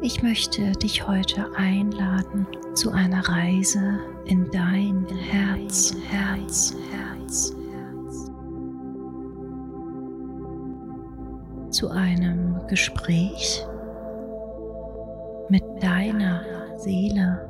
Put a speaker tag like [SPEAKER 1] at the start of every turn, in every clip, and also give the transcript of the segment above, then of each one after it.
[SPEAKER 1] Ich möchte dich heute einladen zu einer Reise in dein Herz, Herz, Herz, zu einem Gespräch mit deiner Seele.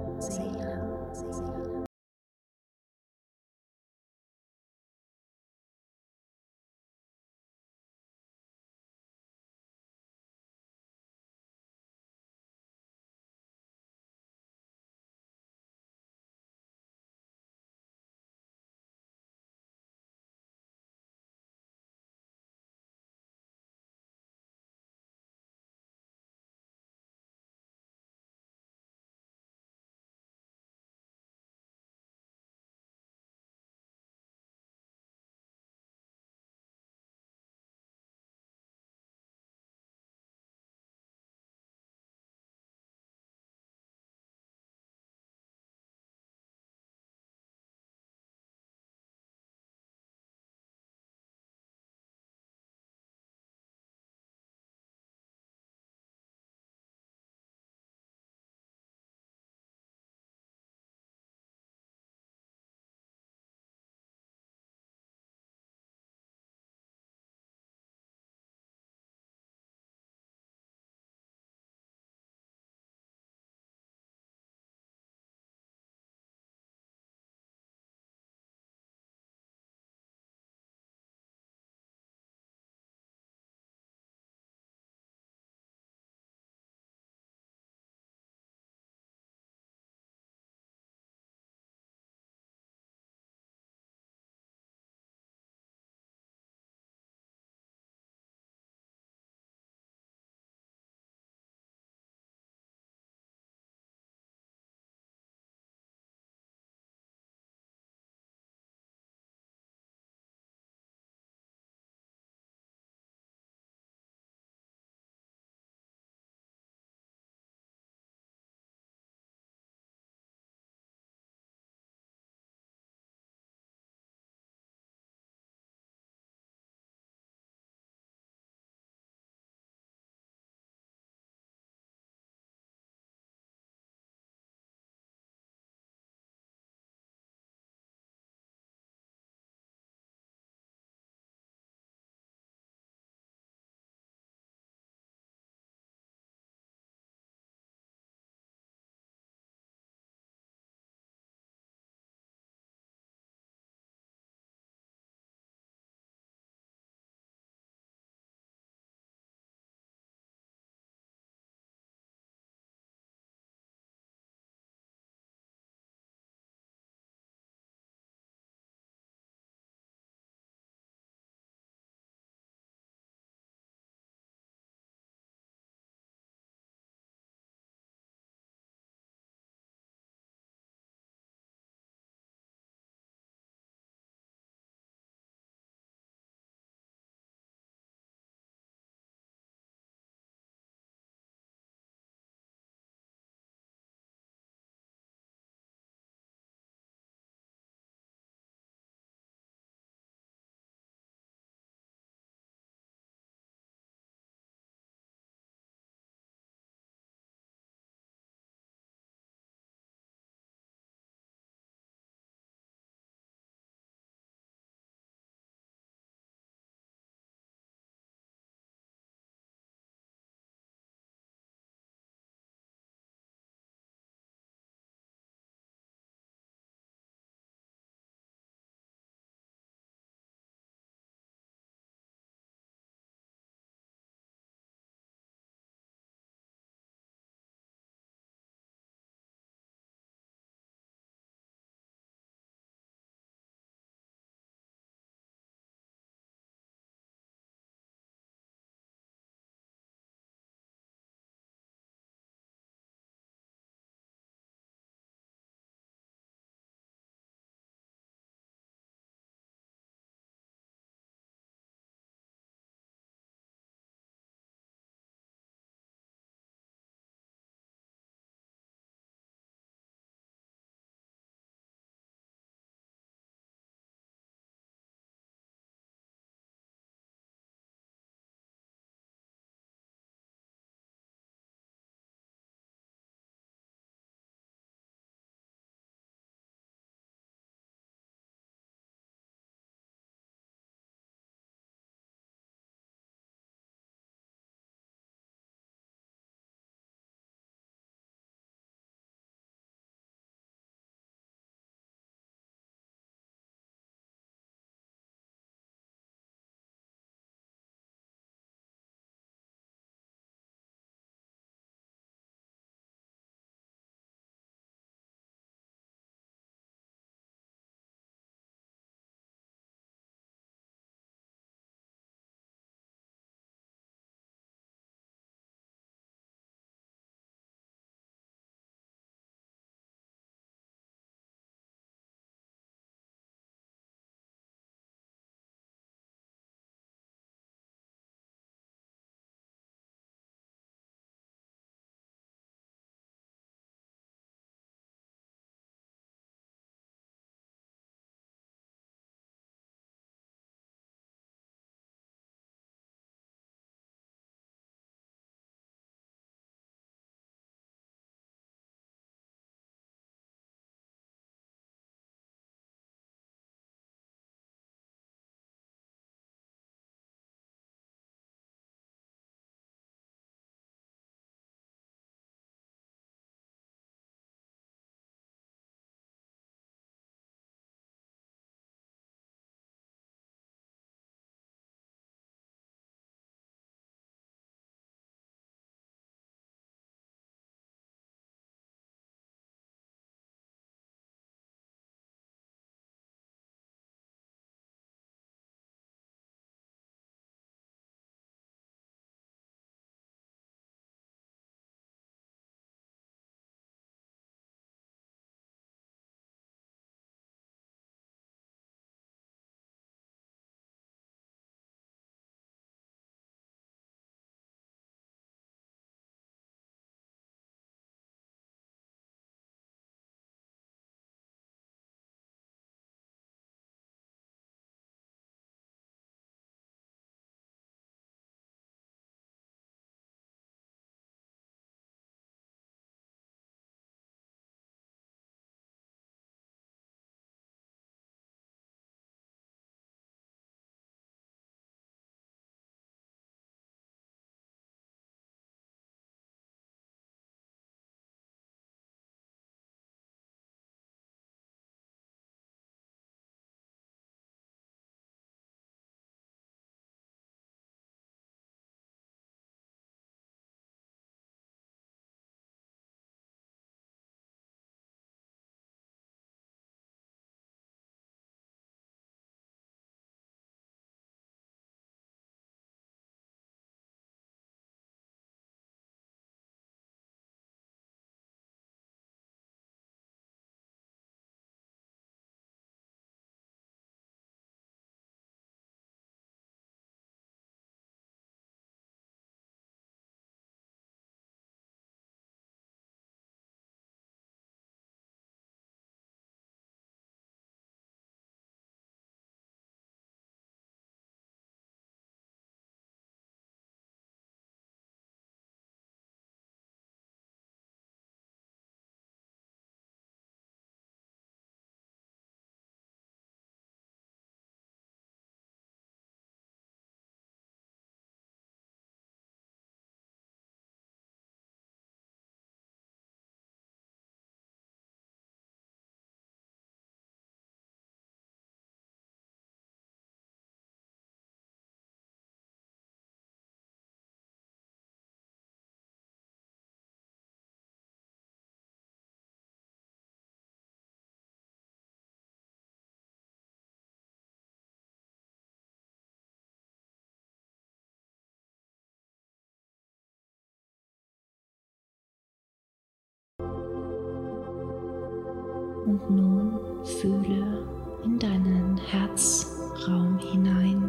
[SPEAKER 1] Und nun fühle in deinen Herzraum hinein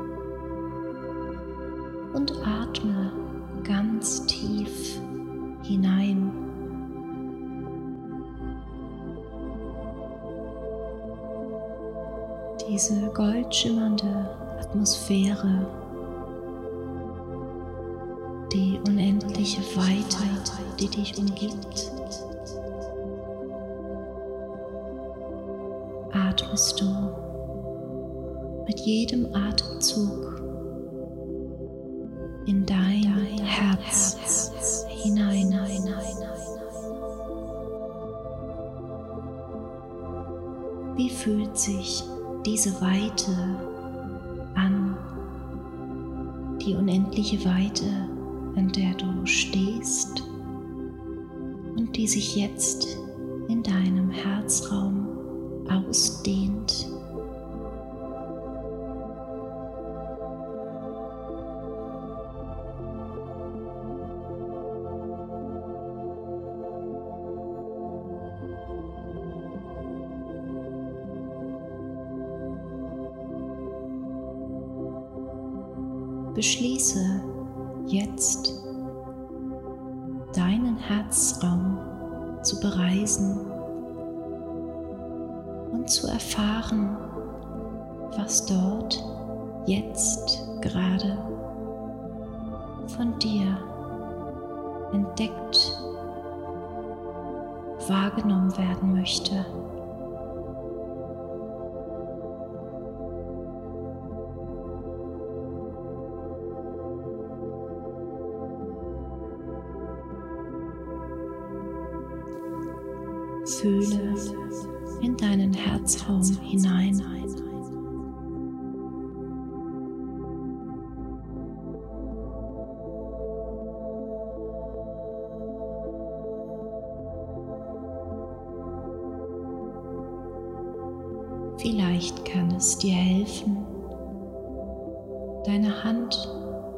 [SPEAKER 1] und atme ganz tief hinein. Diese goldschimmernde Atmosphäre, die unendliche Weite, die dich umgibt, atmest du mit jedem Atemzug in dein Herz hinein. Wie fühlt sich diese Weite an, die unendliche Weite, an der du stehst und die sich jetzt in deinem Herzraum ausdehnt? Beschließe jetzt, deinen Herzraum zu bereisen und zu erfahren, was dort jetzt gerade von dir entdeckt, wahrgenommen werden möchte. Fühle in deinen Herzraum hinein. Vielleicht kann es dir helfen, deine Hand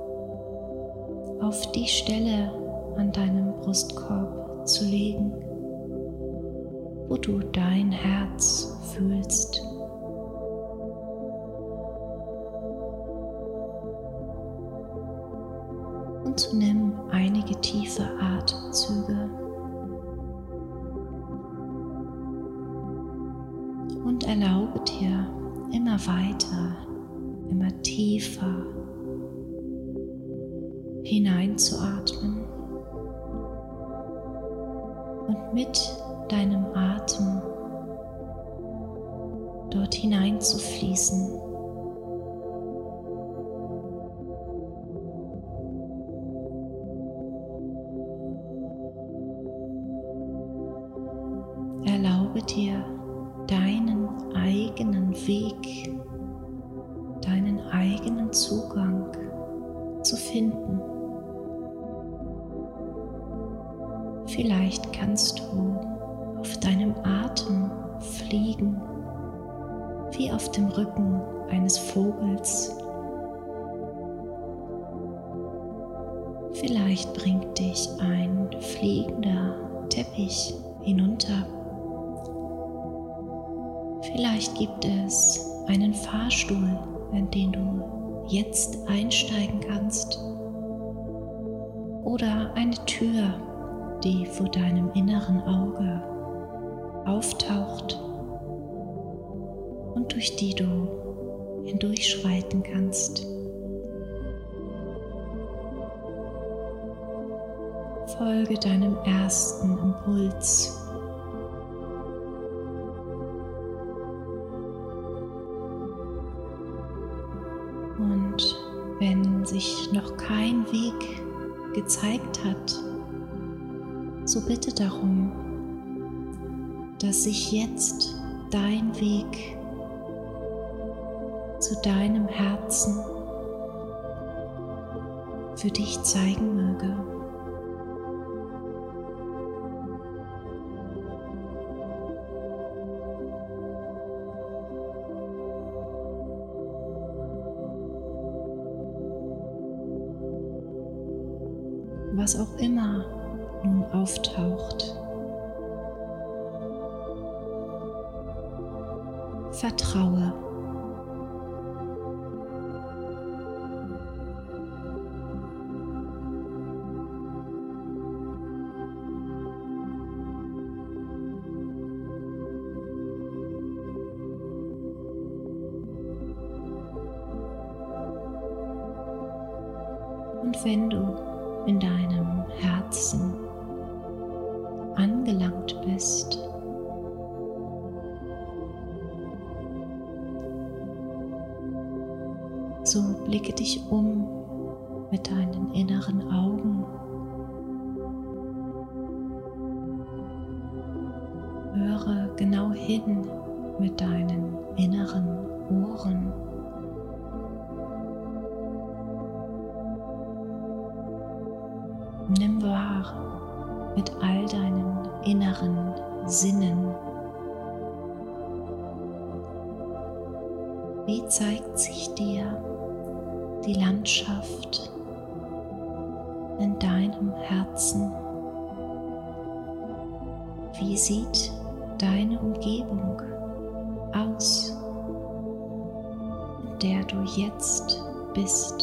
[SPEAKER 1] auf die Stelle an deinem Brustkorb zu legen, wo du dein Herz fühlst. Und so nimm einige tiefe Atemzüge und erlaube dir immer weiter, immer tiefer hineinzuatmen und mit deinem Atem dort hineinzufließen. Erlaube dir, deinen eigenen Weg, deinen eigenen Zugang zu finden. Vielleicht kannst du auf deinem Atem fliegen, wie auf dem Rücken eines Vogels. Vielleicht bringt dich ein fliegender Teppich hinunter. Vielleicht gibt es einen Fahrstuhl, in den du jetzt einsteigen kannst. Oder eine Tür, die vor deinem inneren Auge auftaucht und durch die du hindurchschreiten kannst. Folge deinem ersten Impuls. Und wenn sich noch kein Weg gezeigt hat, so bitte darum, dass sich jetzt dein Weg zu deinem Herzen für dich zeigen möge. Was auch immer nun auftaucht, Vertraue. Und wenn du in deinem Herzen angelangt bist, so blicke dich um mit deinen inneren Augen. Höre genau hin mit deinen inneren Ohren. Nimm wahr mit all deinen inneren Sinnen. Wie zeigt sich dir die Landschaft in deinem Herzen? Wie sieht deine Umgebung aus, in der du jetzt bist?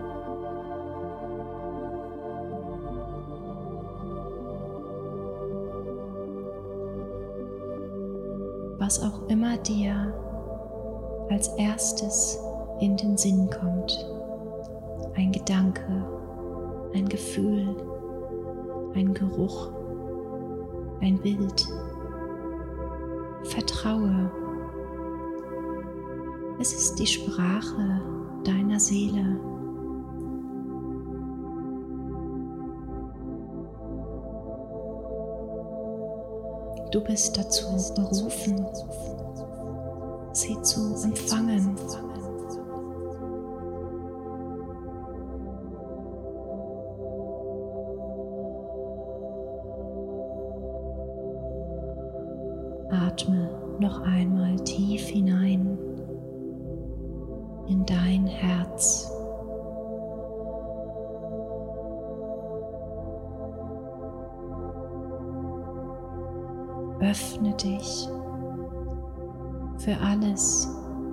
[SPEAKER 1] Was auch immer dir als erstes in den Sinn kommt, ein Gedanke, ein Gefühl, ein Geruch, ein Bild. Vertraue. Es ist die Sprache deiner Seele. Du bist dazu berufen, sie zu empfangen. Atme noch einmal tief hinein in dein Herz. Öffne dich für alles,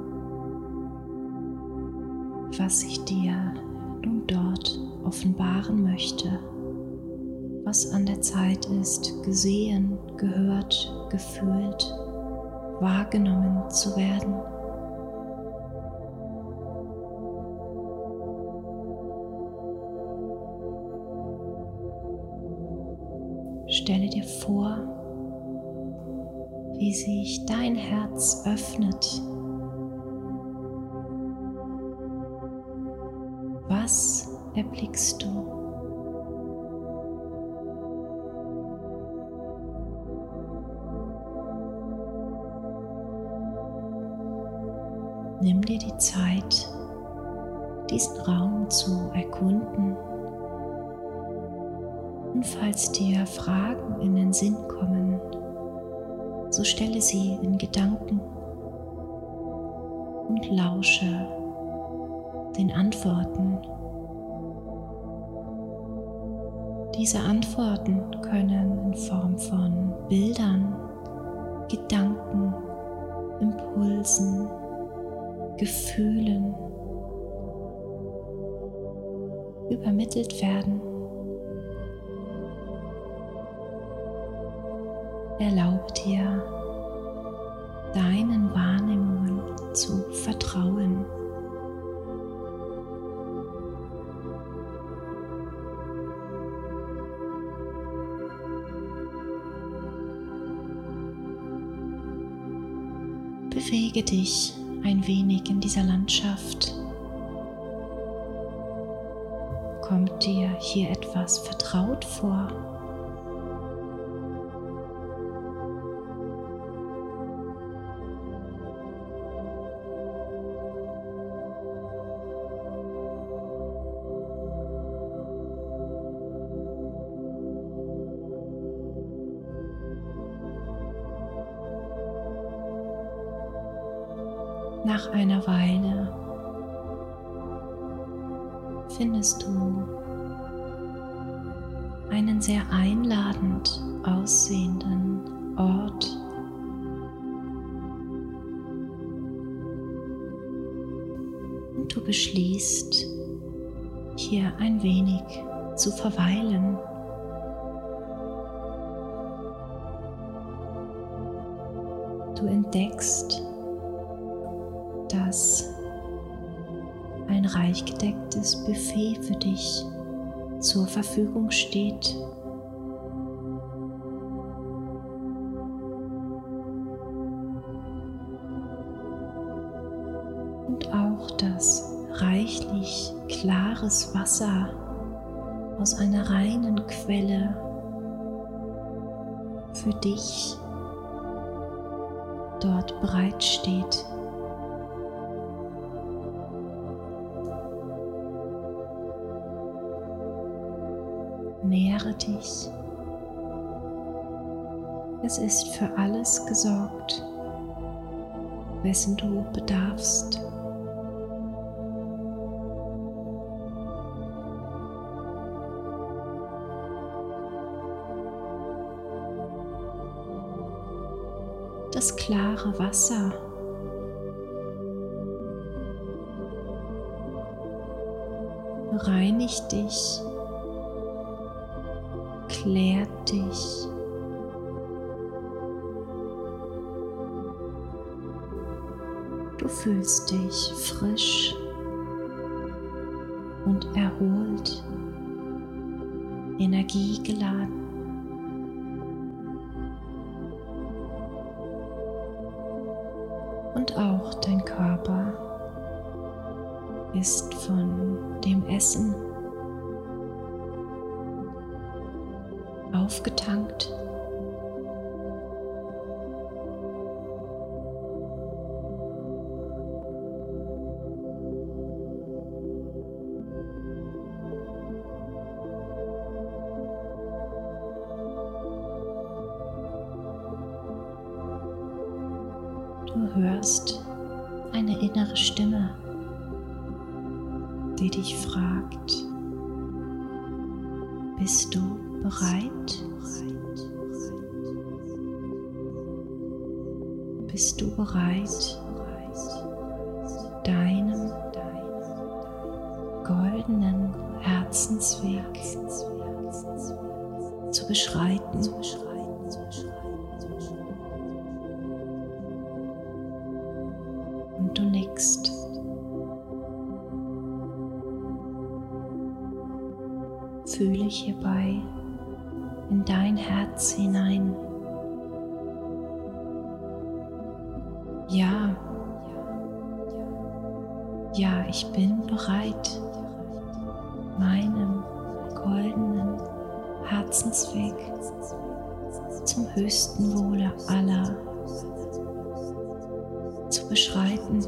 [SPEAKER 1] was ich dir nun dort offenbaren möchte, was an der Zeit ist, gesehen, gehört, gefühlt, wahrgenommen zu werden. Stelle dir vor, wie sich dein Herz öffnet. Was erblickst du? Nimm dir die Zeit, diesen Raum zu erkunden. Und falls dir Fragen in den Sinn kommen, so stelle sie in Gedanken und lausche den Antworten. Diese Antworten können in Form von Bildern, Gedanken, Impulsen, Gefühlen übermittelt werden. Erlaube dir, deinen Wahrnehmungen zu vertrauen. Bewege dich ein wenig in dieser Landschaft. Kommt dir hier etwas vertraut vor? Nach einer Weile findest du einen sehr einladend aussehenden Ort. du beschließt, hier ein wenig zu verweilen. Du entdeckst, dass ein reich gedecktes Buffet für dich zur Verfügung steht. Und auch das reichlich klares Wasser aus einer reinen Quelle für dich dort bereitsteht. Nähre dich. Es ist für alles gesorgt, wessen du bedarfst. Das klare Wasser reinigt dich, klärt dich, du fühlst dich frisch und erholt, energiegeladen. Und auch dein Körper ist von dem Essen aufgetankt. Du hörst eine innere Stimme, die dich fragt: Bist du bereit? Bist du bereit, deinem goldenen Herzensweg zu beschreiten? Und du nickst. Fühle hierbei in dein Herz hinein. Ja, ja, ich bin bereit, meinem goldenen Herzensweg zum höchsten Wohle aller zu beschreiten.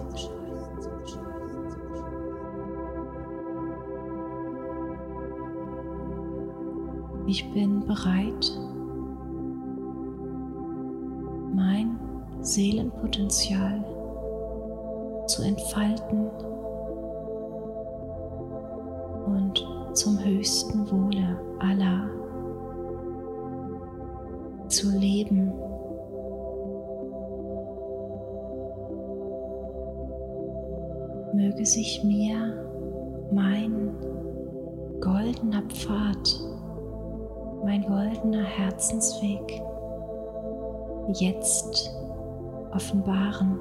[SPEAKER 1] Ich bin bereit, mein Seelenpotenzial zu entfalten und zum höchsten Wohle aller zu leben. Möge sich mir mein goldener Pfad, mein goldener Herzensweg jetzt offenbaren.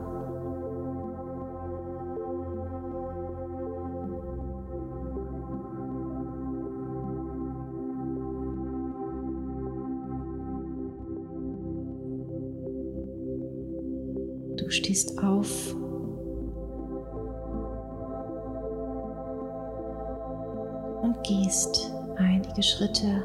[SPEAKER 1] Du stehst auf und gehst einige Schritte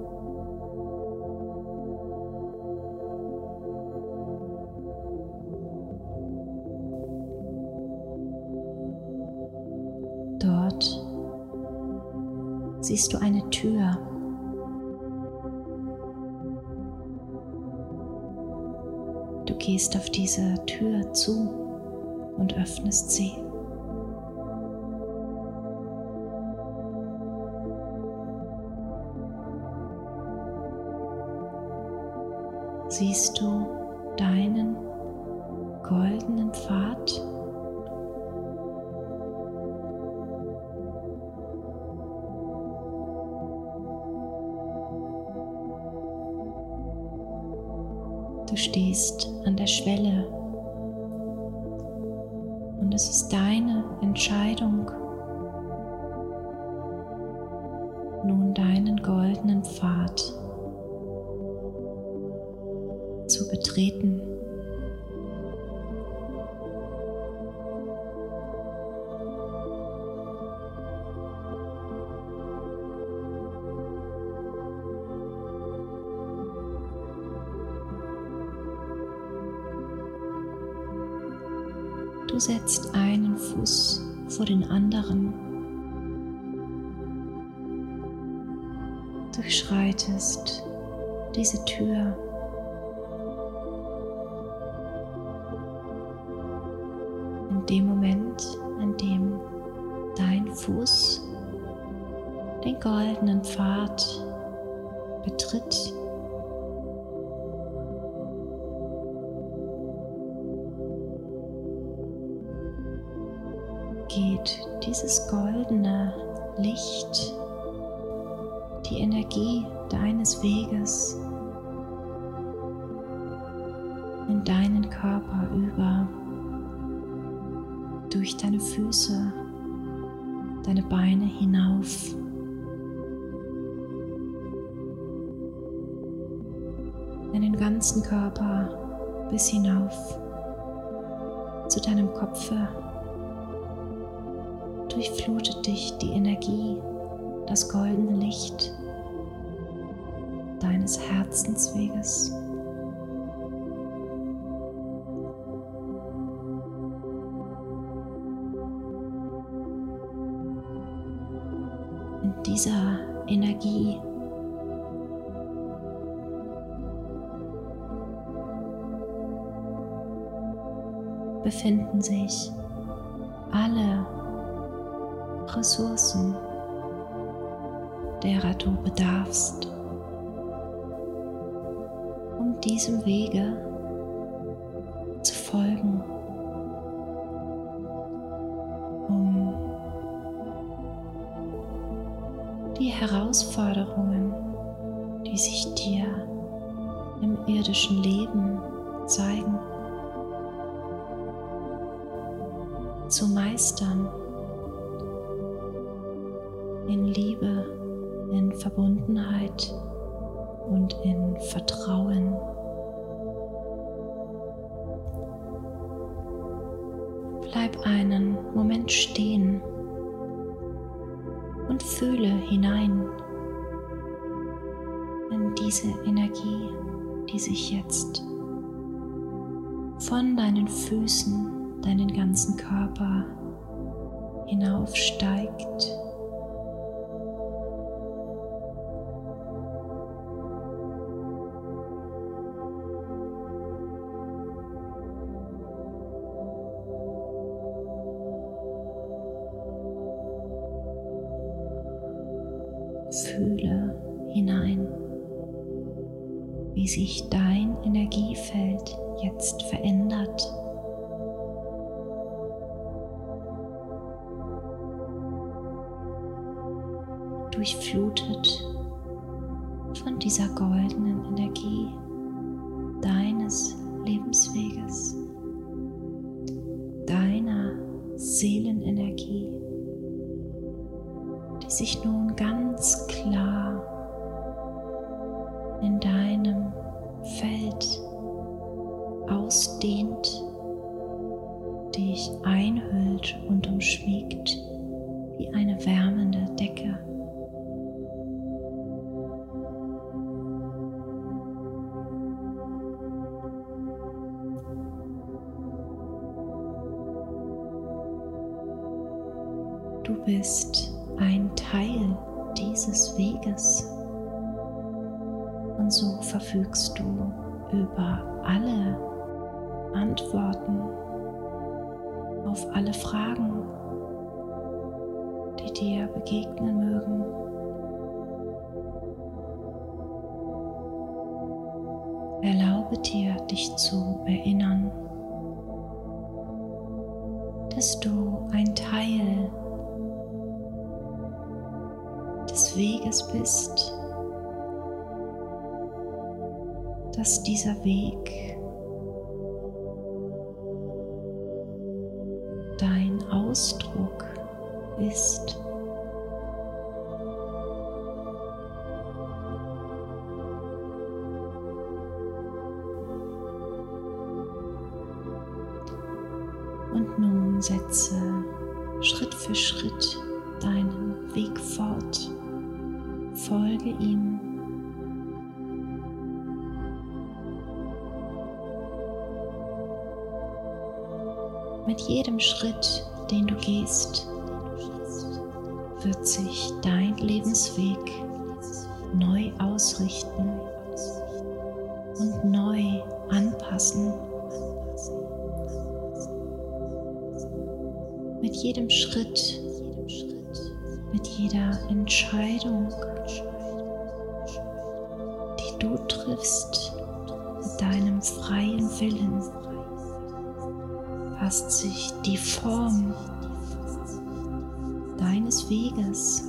[SPEAKER 1] dort. Siehst du eine Tür. Du gehst auf diese Tür zu und öffnest sie. Siehst du deinen goldenen Pfad Du stehst an der Schwelle und es ist deine Entscheidung, nun deinen goldenen Pfad zu betreten. Du setzt einen Fuß vor den anderen. Du schreitest diese Tür. In dem Moment, in dem dein Fuß den goldenen Pfad betritt, geht dieses goldene Licht, die Energie deines Weges in deinen Körper über, durch deine Füße, deine Beine hinauf. In den ganzen Körper bis hinauf zu deinem Kopfe. Durchflutet dich die Energie, das goldene Licht deines Herzensweges. In dieser Energie befinden sich alle Ressourcen, derer du bedarfst, um diesem Wege zu folgen, um die Herausforderungen, die sich dir im irdischen Leben zeigen, zu meistern. In Liebe, in Verbundenheit und in Vertrauen. Bleib einen Moment stehen und fühle hinein in diese Energie, die sich jetzt von deinen Füßen, deinen ganzen Körper hinaufsteigt. Fühle hinein, wie sich dein Energiefeld jetzt verändert. Durchflutet von dieser goldenen Energie deines Lebensweges, deiner Seelenenergie, die sich nun ganz klar in deinem Feld ausdehnt, dich einhüllt und umschmiegt wie eine wärmende Decke. Du bist ein Teil dieses Weges und so verfügst du über alle Antworten auf alle Fragen, die dir begegnen mögen. Erlaube dir, dich zu erinnern, dass du ein Teil des Weges bist, dass dieser Weg dein Ausdruck ist. Und nun setze Schritt für Schritt deinen Weg fort. Folge ihm. Mit jedem Schritt, den du gehst, wird sich dein Lebensweg neu ausrichten und neu anpassen. Mit jedem Schritt, mit jeder Entscheidung, die du triffst, mit deinem freien Willen, passt sich die Form deines Weges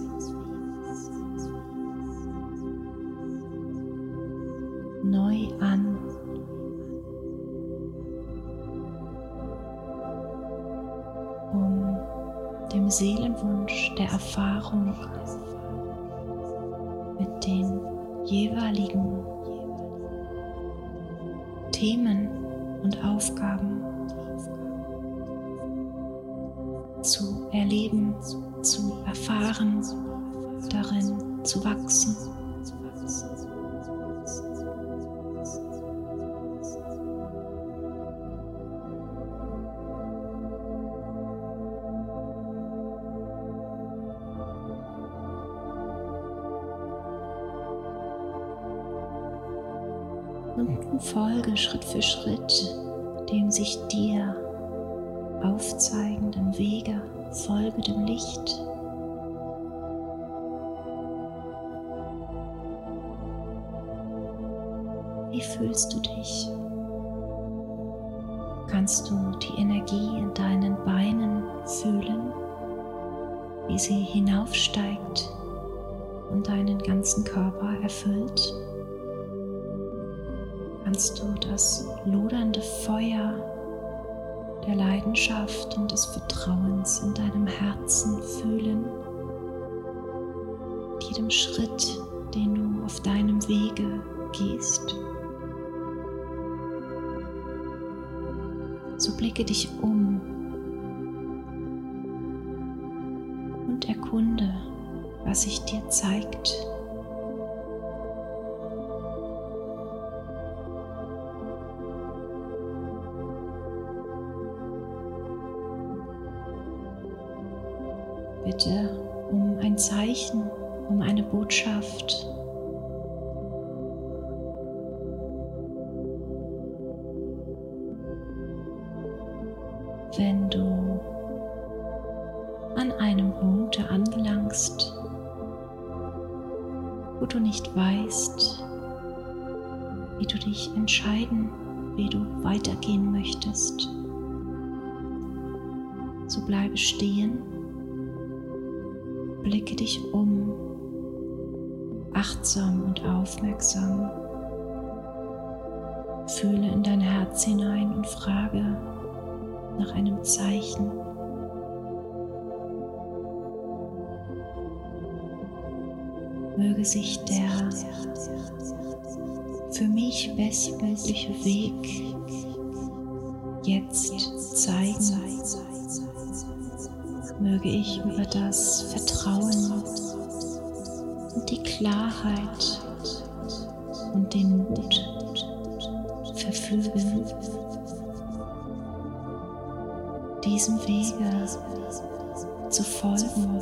[SPEAKER 1] neu an. Um dem Seelenwunsch der Erfahrung mit den jeweiligen Themen und Aufgaben zu erleben, zu erfahren, darin zu wachsen. Und nun folge Schritt für Schritt dem sich dir aufzeigenden Wege, folge dem Licht. Wie fühlst du dich? Kannst du die Energie in deinen Beinen fühlen, wie sie hinaufsteigt und deinen ganzen Körper erfüllt? Kannst du das lodernde Feuer der Leidenschaft und des Vertrauens in deinem Herzen fühlen? Mit jedem Schritt, den du auf deinem Wege gehst. So blicke dich um und erkunde, was sich dir zeigt. Bitte um ein Zeichen, um eine Botschaft. Wenn du an einem Punkt anlangst, wo du nicht weißt, wie du dich entscheiden, wie du weitergehen möchtest, so bleibe stehen. Blicke dich um, achtsam und aufmerksam. Fühle in dein Herz hinein und frage nach einem Zeichen. Möge sich der für mich bestmögliche Weg jetzt zeigen. Möge ich über das Vertrauen und die Klarheit und den Mut verfügen, diesem Wege zu folgen,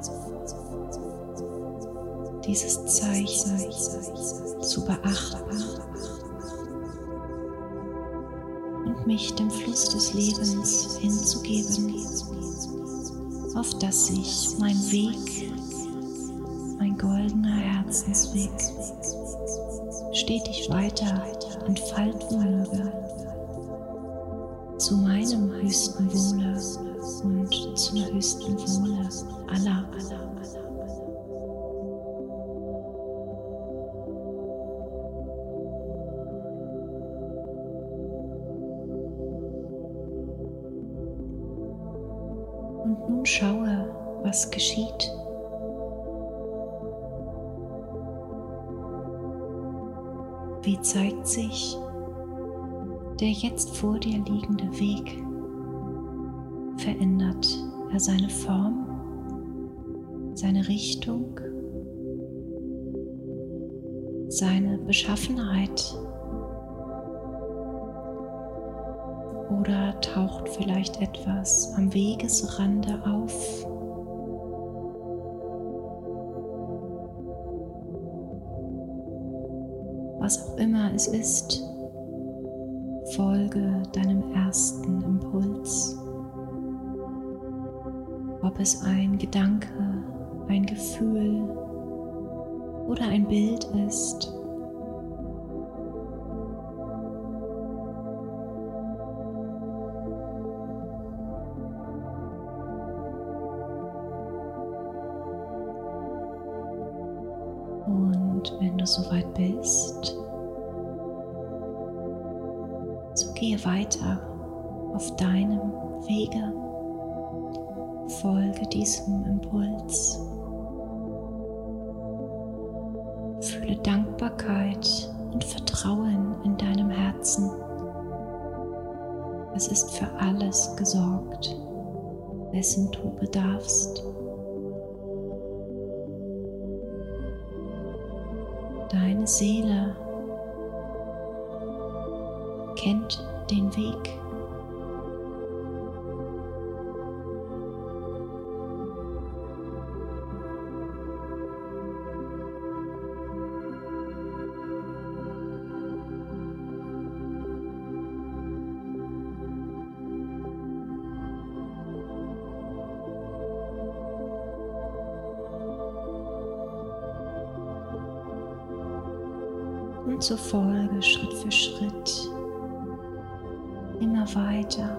[SPEAKER 1] dieses Zeichen zu beachten und mich dem Fluss des Lebens hinzugeben, auf dass sich mein Weg, mein goldener Herzensweg, stetig weiter entfalten möge, zu meinem höchsten Wohle und zum höchsten Wohle aller. Nun schaue, was geschieht. Wie zeigt sich der jetzt vor dir liegende Weg? Verändert er seine Form, seine Richtung, seine Beschaffenheit? Oder taucht vielleicht etwas am Wegesrande auf? Was auch immer es ist, folge deinem ersten Impuls. Ob es ein Gedanke, ein Gefühl oder ein Bild ist. Und wenn du soweit bist, so gehe weiter auf deinem Wege. Folge diesem Impuls. Fühle Dankbarkeit und Vertrauen in deinem Herzen. Es ist für alles gesorgt, wessen du bedarfst. Deine Seele kennt den Weg. Und so folge Schritt für Schritt immer weiter.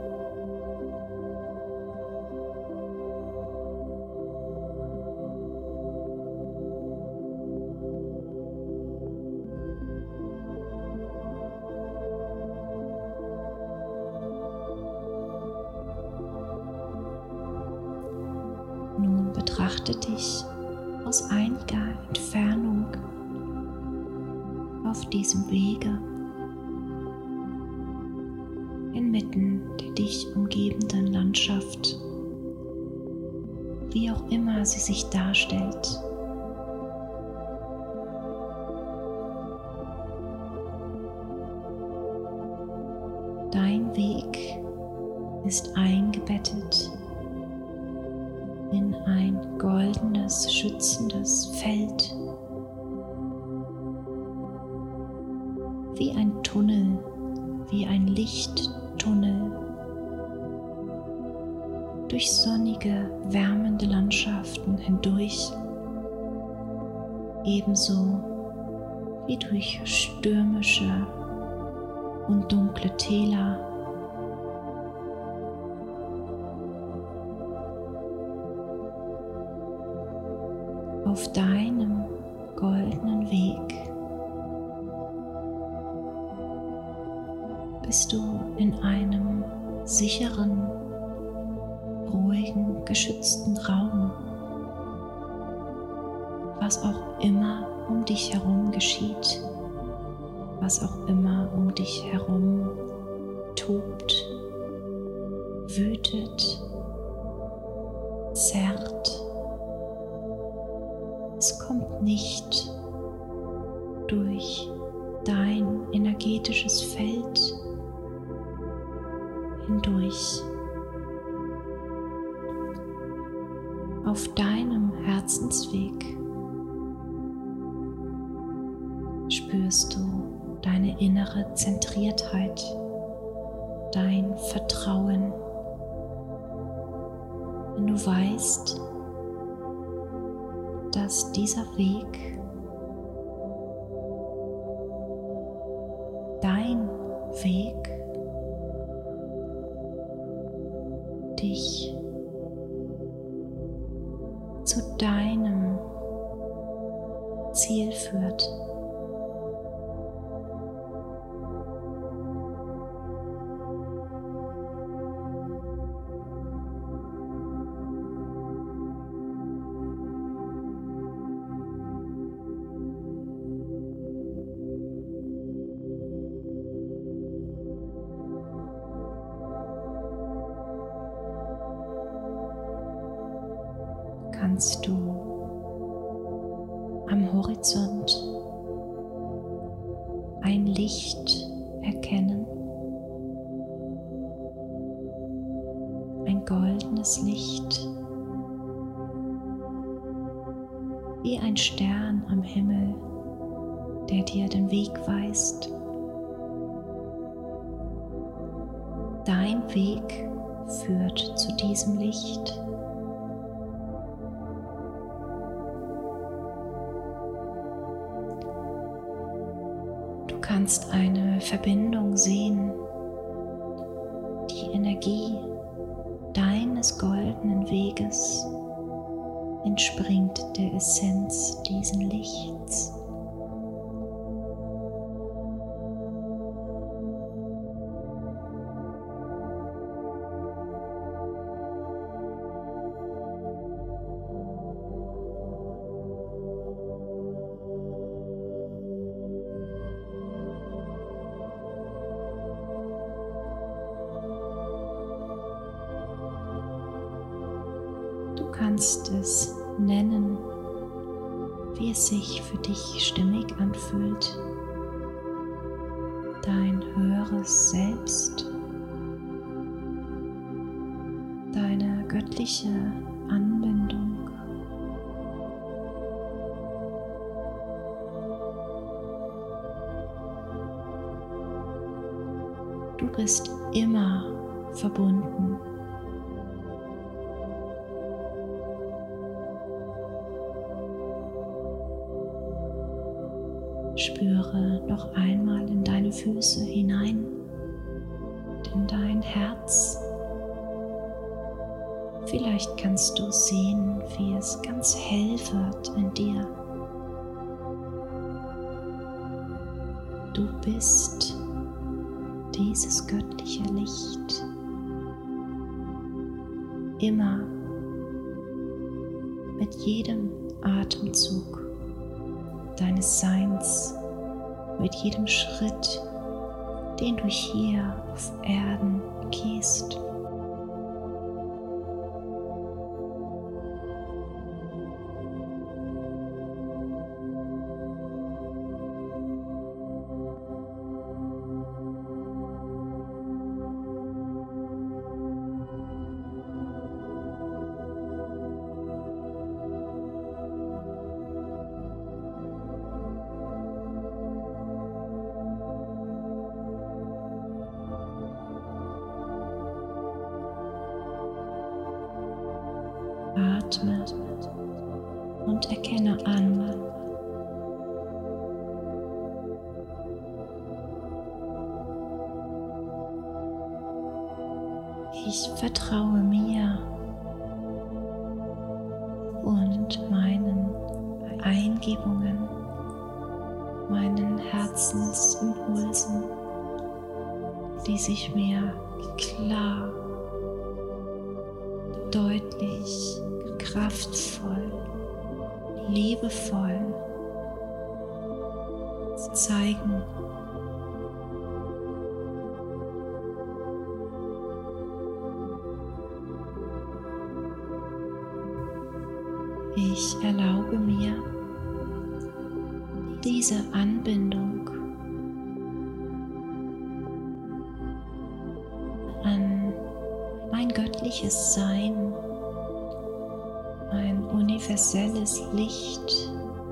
[SPEAKER 1] Nun betrachte dich aus einiger Entfernung auf diesem Wege, inmitten der dich umgebenden Landschaft, wie auch immer sie sich darstellt. Dein Weg ist eingebettet in ein goldenes, schützendes Feld. Wie ein Tunnel, wie ein Lichttunnel durch sonnige, wärmende Landschaften hindurch, ebenso wie durch stürmische und dunkle Täler. Auf deinem goldenen Weg bist du in einem sicheren, ruhigen, geschützten Raum. Was auch immer um dich herum geschieht, was auch immer um dich herum tobt, wütet, zerrt. Es kommt nicht durch dein energetisches Feld hindurch. Auf deinem Herzensweg spürst du deine innere Zentriertheit, dein Vertrauen, wenn du weißt, dass dieser Weg dein Weg dich zu deinem Ziel führt. kannst du am Horizont ein Licht erkennen, ein goldenes Licht, wie ein Stern am Himmel, der dir den Weg weist. Dein Weg führt zu diesem Licht. Du kannst eine Verbindung sehen. Die Energie deines goldenen Weges entspringt der Essenz dieses Lichts. Du kannst es nennen, wie es sich für dich stimmig anfühlt. Dein höheres Selbst, deine göttliche Anbindung. Du bist immer verbunden. Spüre noch einmal in deine Füße hinein, in dein Herz. Vielleicht kannst du sehen, wie es ganz hell wird in dir. Du bist dieses göttliche Licht. Immer, mit jedem Atemzug deines Seins, mit jedem Schritt, den du hier auf Erden gehst. Atme und erkenne an, ich vertraue mir und meinen Eingebungen, meinen Herzensimpulsen, die sich mir klar, deutlich, kraftvoll, liebevoll zeigen. Ich erlaube mir diese Anbindung an mein göttliches Sein, ein universelles Licht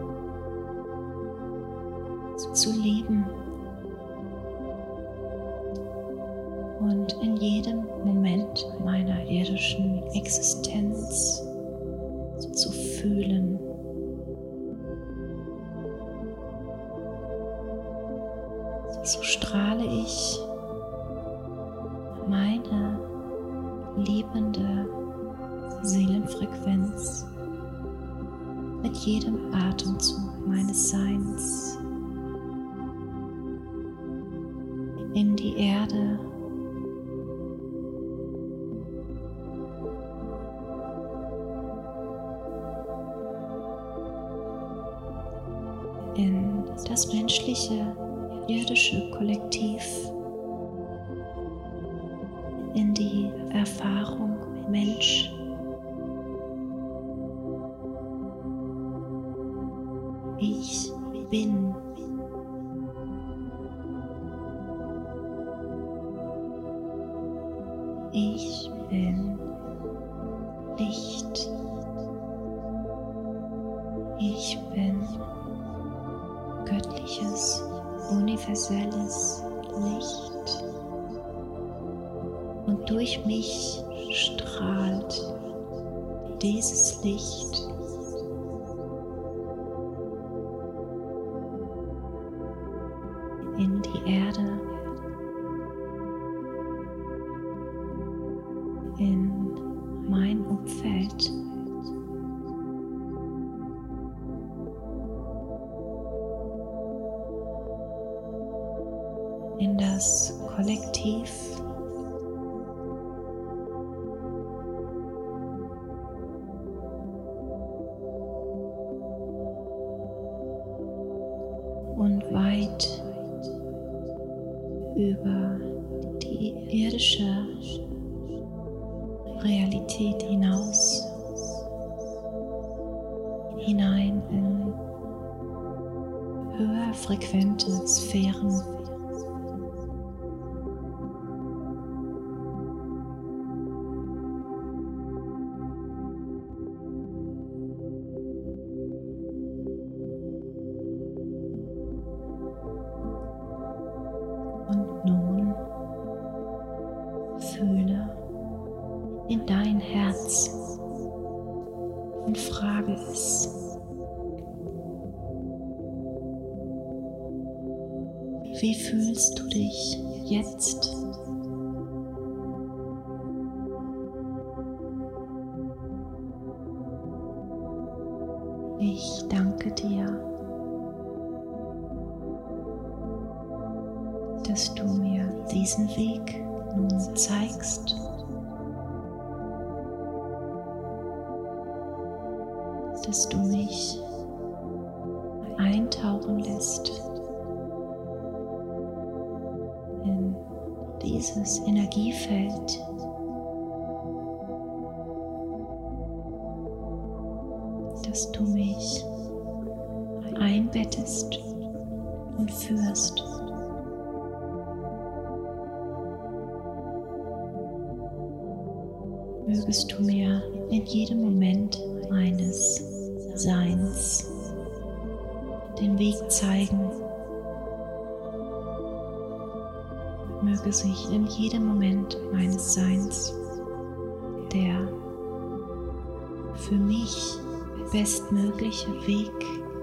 [SPEAKER 1] zu leben und in jedem Moment meiner irdischen Existenz zu fühlen. So strahle ich meine liebende Seelenfrequenz mit jedem Atemzug meines Seins in die Erde, in das menschliche, irdische Kollektiv, in die Erfahrung Mensch, Ich bin Licht. Ich bin göttliches, universelles Licht. Und durch mich strahlt dieses Licht in die Erde, in mein Umfeld. In das Kollektiv. Und weit über die irdische Realität hinaus, hinein in höher frequente Sphären. Und nun fühle in dein Herz und frage es: Wie fühlst du dich jetzt? Ich danke dir, dass du mir diesen Weg nun zeigst. Dass du mich eintauchen lässt in dieses Energiefeld, dass du mich einbettest und führst. Mögest du mir in jedem Moment meines Seins den Weg zeigen. Möge sich in jedem Moment meines Seins der für mich bestmögliche Weg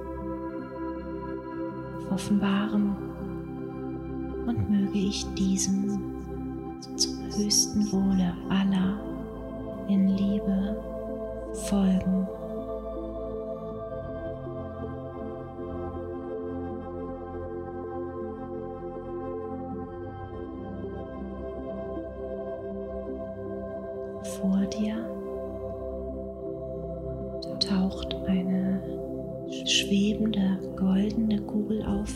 [SPEAKER 1] offenbaren und möge ich diesem zum höchsten Wohle aller in Liebe folgen. Vor dir taucht eine schwebende goldene Kugel auf.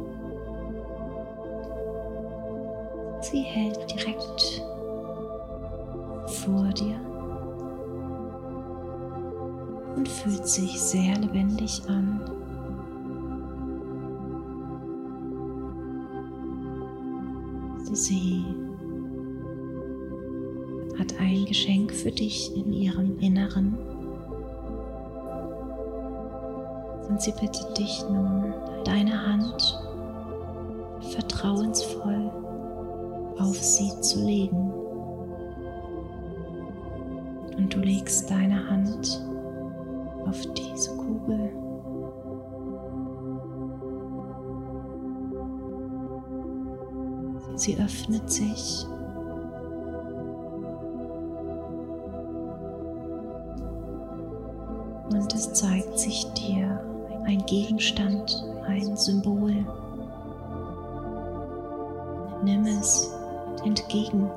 [SPEAKER 1] Sie hält direkt vor dir und fühlt sich sehr lebendig an. Sie hat ein Geschenk für dich in ihrem Inneren und sie bittet dich nun, deine Hand vertrauensvoll auf sie zu legen. Und du legst deine Hand auf diese Kugel. Sie öffnet sich und es zeigt sich dir ein Gegenstand, ein Symbol. Nimm es entgegen.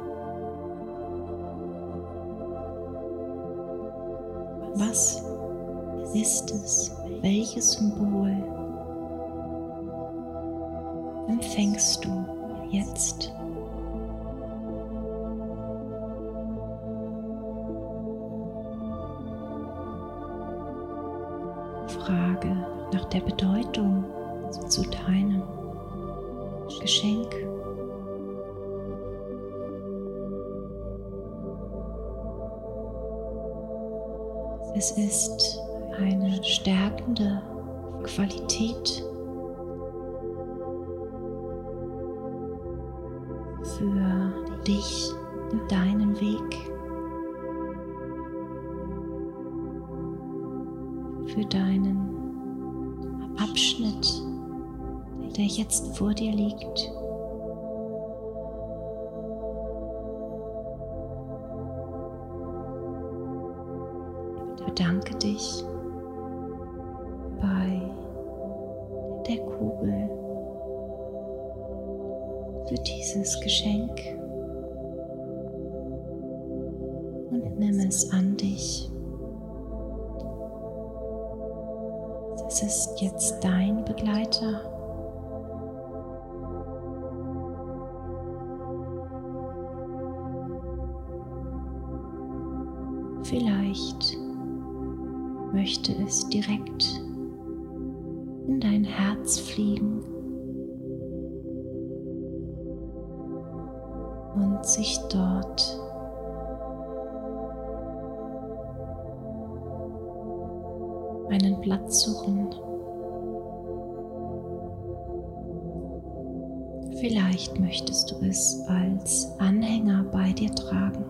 [SPEAKER 1] Was ist es? Welches Symbol empfängst du jetzt? Frage nach der Bedeutung zu deinem Geschenk. Es ist eine stärkende Qualität für dich und deinen Weg, für deinen Abschnitt, der jetzt vor dir liegt. Bedanke dich bei der Kugel für dieses Geschenk und nimm es an dich. Es ist jetzt dein Begleiter. Vielleicht möchte es direkt in dein Herz fliegen und sich dort einen Platz suchen. Vielleicht möchtest du es als Anhänger bei dir tragen.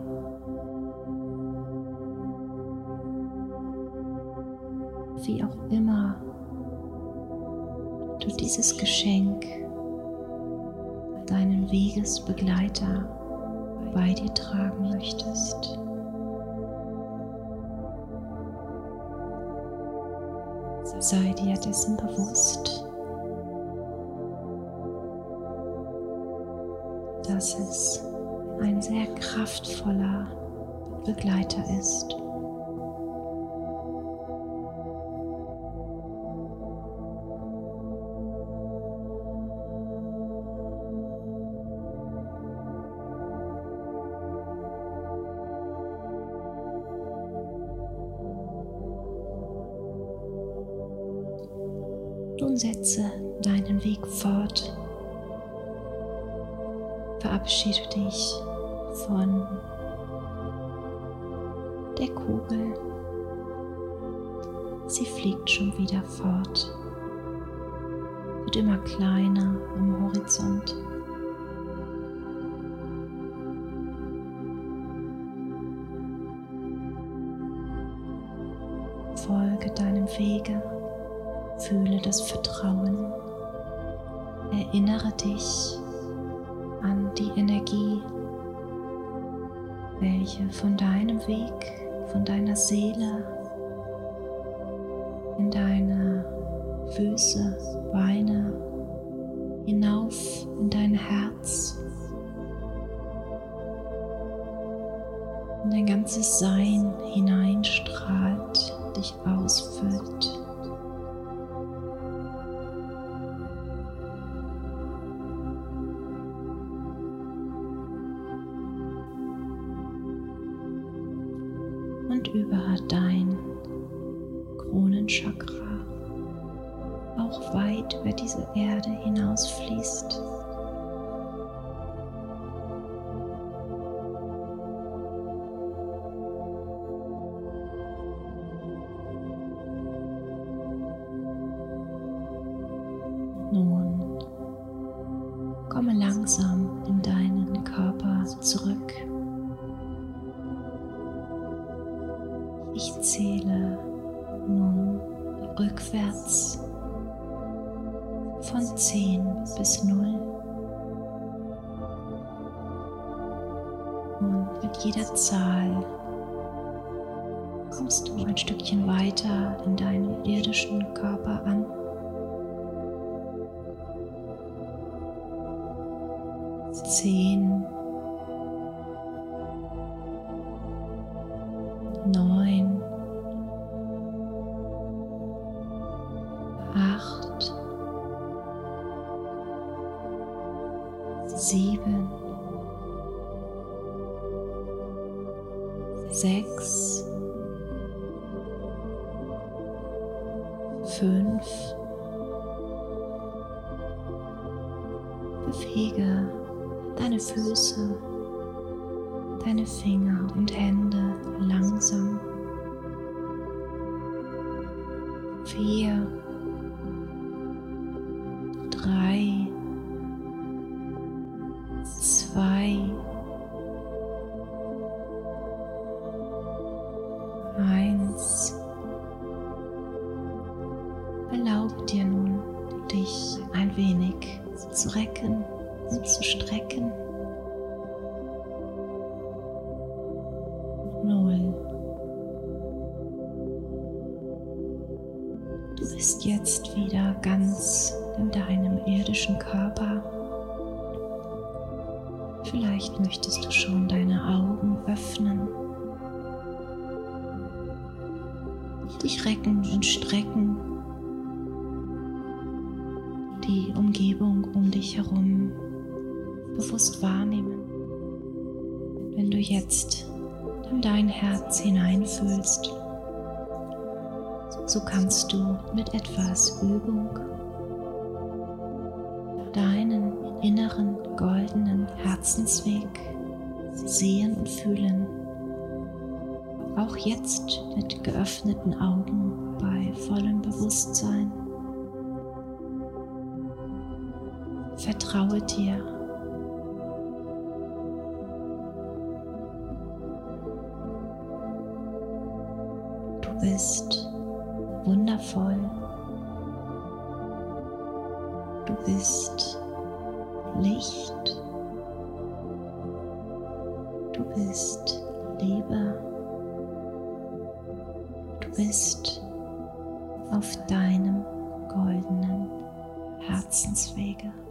[SPEAKER 1] Wie auch immer du dieses Geschenk, deinen Wegesbegleiter, bei dir tragen möchtest. Sei dir dessen bewusst, dass es ein sehr kraftvoller Begleiter ist. Nun setze deinen Weg fort. Verabschiede dich von der Kugel. Sie fliegt schon wieder fort, wird immer kleiner am Horizont. Folge deinem Wege. Fühle das Vertrauen. Erinnere dich an die Energie, welche von deinem Weg, von deiner Seele in deine Füße, Beine, hinauf in dein Herz, in dein ganzes Sein hineinstrahlt, dich ausfüllt. Und über dein Kronenchakra auch weit über diese Erde hinausfließt. Nun komme langsam in deinen Körper zurück. Ich zähle nun rückwärts von 10 bis 0. Und mit jeder Zahl kommst du ein Stückchen weiter in deinem irdischen Körper an. 10, 9, 8, 7, 6, 5. Bewege deine Füße, deine Finger und Hände langsam 4, 3, 2, 1. Erlaube dir nun, dich ein wenig zu recken und zu strecken. 0. Du bist jetzt wieder ganz in deinem irdischen Körper. Vielleicht möchtest du schon deine Augen öffnen, dich recken und strecken, die Umgebung um dich herum bewusst wahrnehmen. Wenn du jetzt in dein Herz hineinfühlst, so kannst du mit etwas Übung deinen inneren goldenen Herzensweg sehen und fühlen. Auch jetzt mit geöffneten Augen bei vollem Bewusstsein. Vertraue dir. Du bist wundervoll. Du bist Licht. Du bist Liebe. Du bist auf deinem goldenen Herzenswege.